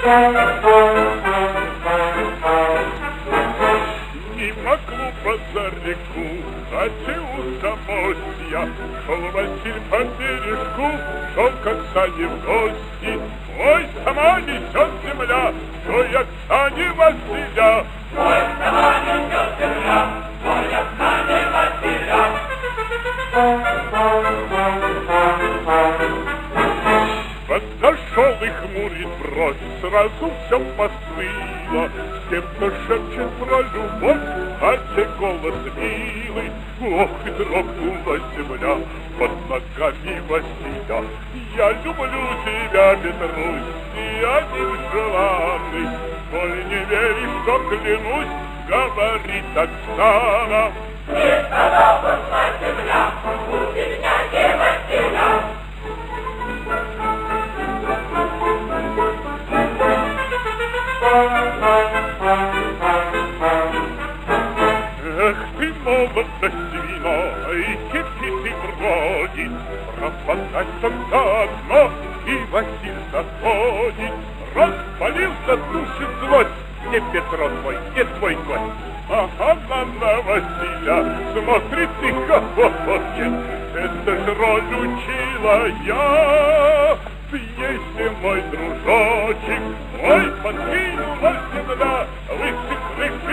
Мимо клуба за реку хотел самостья, шел Василь по бережку, шел как сани в гости. Ой, сама несет земля, ой, от сани Василя. Ой, сама несет земля, ой, от сани Василя. Подошел и хмурит бровь, сразу все постыло. С кем-то шепчет про любовь, а те голос милый. Ох, и дрогнула земля под ногами Василя. Я люблю тебя, Петрусь, и один желанный. Коль не веришь, что клянусь, говорит Оксана. Не сказал бы, что земля у меня не Василя. Эх ты, молодость вино, и кипит и бродит, пропадать только одно, и Василь заходит. Распалился души злость, где Петро твой, где твой гость? А она на Василя смотрит и хохочет. Это ж роль учила я. Ты есть мой дружочек. Ой, подкинула земля, лысых